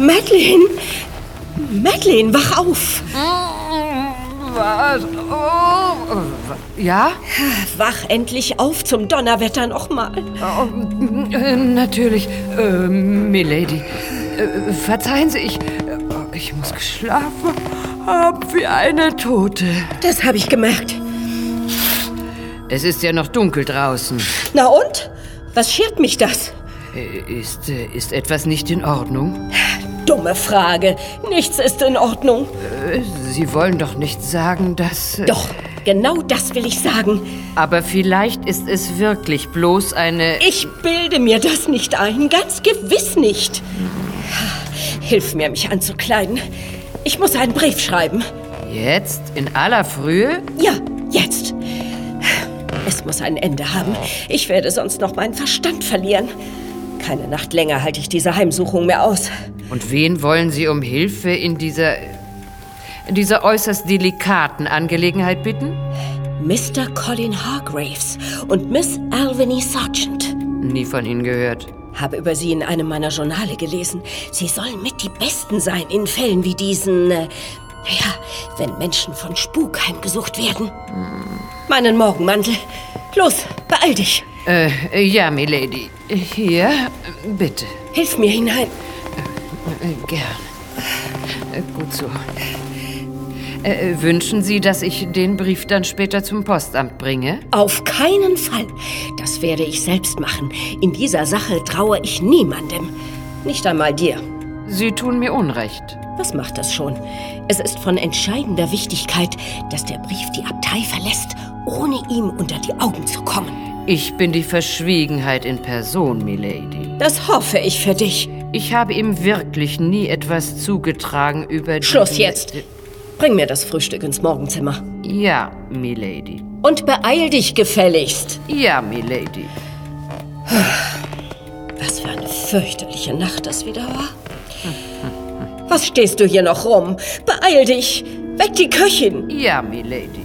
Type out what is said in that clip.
Madeleine! Madeleine, wach auf! Was? Oh. Ja? Wach endlich auf zum Donnerwetter nochmal. Oh, natürlich, Milady. Verzeihen Sie, ich muss geschlafen haben wie eine Tote. Das habe ich gemerkt. Es ist ja noch dunkel draußen. Na und? Was schert mich das? Ist etwas nicht in Ordnung? Dumme Frage. Nichts ist in Ordnung. Sie wollen doch nicht sagen, dass... Doch, genau das will ich sagen. Aber vielleicht ist es wirklich bloß eine... Ich bilde mir das nicht ein, ganz gewiss nicht. Hilf mir, mich anzukleiden. Ich muss einen Brief schreiben. Jetzt? In aller Frühe? Ja, jetzt. Es muss ein Ende haben. Ich werde sonst noch meinen Verstand verlieren. Keine Nacht länger halte ich diese Heimsuchung mehr aus. Und wen wollen Sie um Hilfe in dieser äußerst delikaten Angelegenheit bitten? Mr. Colin Hargraves und Miss Alviny Sargent. Nie von Ihnen gehört. Habe über sie in einem meiner Journale gelesen. Sie sollen mit die Besten sein in Fällen wie diesen, wenn Menschen von Spuk heimgesucht werden. Meinen Morgenmantel. Los, beeil dich. Ja, Milady. Hier, bitte. Hilf mir hinein. Gern. Gut so. Wünschen Sie, dass ich den Brief dann später zum Postamt bringe? Auf keinen Fall. Das werde ich selbst machen. In dieser Sache traue ich niemandem. Nicht einmal dir. Sie tun mir Unrecht. Was macht das schon? Es ist von entscheidender Wichtigkeit, dass der Brief die Abtei verlässt, ohne ihm unter die Augen zu kommen. Ich bin die Verschwiegenheit in Person, Milady. Das hoffe ich für dich. Ich habe ihm wirklich nie etwas zugetragen über die... Schluss jetzt. Bring mir das Frühstück ins Morgenzimmer. Ja, Milady. Und beeil dich gefälligst. Ja, Milady. Was für eine fürchterliche Nacht das wieder war. Was stehst du hier noch rum? Beeil dich. Weck die Köchin. Ja, Milady.